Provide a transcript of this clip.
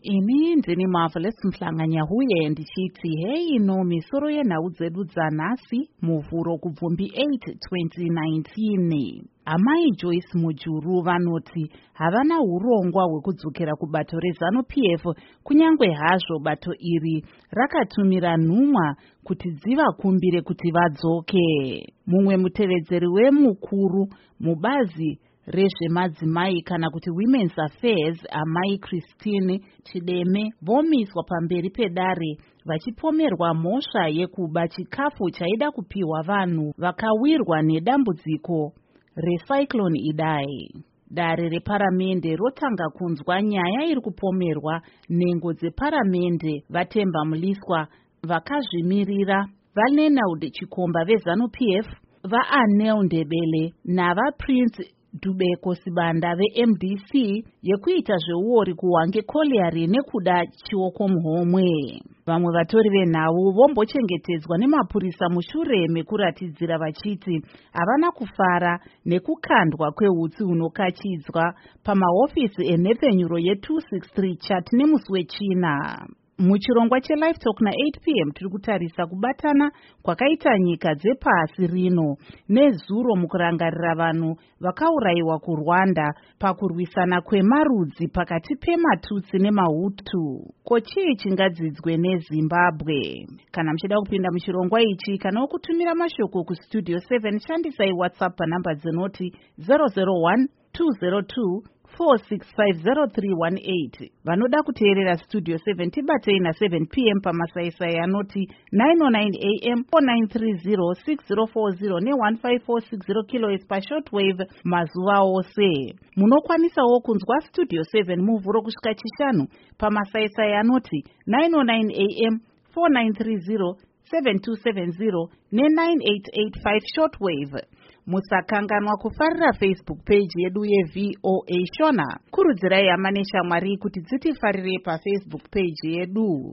Ini ndini Marvelous Mhlanganyahuye ndichiti hei no misoro yenhau dzedu dzanhasi muvhuro kubvumbi 8 2019. Amai Joyce Mujuru vanoti havana urongwa hwekudzokera kubato reZANU-PF kunyange hazvo bato iri rakatumira nhumwa kuti dzivakumbire kuti vadzoke. Mumwe mutevedzeri wemukuru mubazi rezvemadzimai kana kuti Women's Affairs, Amai Christine Chideme, vomiswa pamberi pedare vachipomerwa mhosva yekuba chikafu chaida kupiwa vanhu vakawirwa nedambudziko recyclone Idai. Dare reparamende rotanga kunzwa nyaya iri kupomerwa nhengo dzeparamende vatemba muliswa vakazvimirira vaLeonard Chikomba veZANU-PF, vaAnel Ndebele navaPrince Dubeko Sibanda veMDC yekuita zveuori kuhwange Colliery nekuda chioko muhomwe. Vamwe vatori venhau vombochengetedzwa nemapurisa mushure mekuratidzira vachiti havana kufara nekukandwa kwehutsi hunokachidzwa pamahofisi enhepfenyuro ye263 chati nemusi wechina. Muchirongwa cheLive Talk na8 p.m. tiri kutarisa kubatana kwakaita nyika dzepasi rino nezuro mukurangarira vanhu vakaurayiwa kuRwanda pakurwisana kwemarudzi pakati pematutsi nemahutu. Ko chii chingadzidzwe neZimbabwe? Kana muchida kupinda muchirongwa ichi kana kutumira mashoko kustudio 7 shandisai WhatsApp panhamba dzinoti 001 202 4650318. Vanoda kuteerera studio 7 tibatei na7 p.m. pamasaisai anoti 909 am 4930 6040 ne1540 kHz pashortwave mazuva ose. Munokwanisawo kunzwa studio 7 muvhuro kusvika chishanu pamasaisai anoti 909 am 4930 7270 ne9885 shortwave. Musakanganwa kufarira Facebook page yedu yeVOA Shona. Kurudzirai hama neshamwari kuti dzitifarire paFacebook page yedu.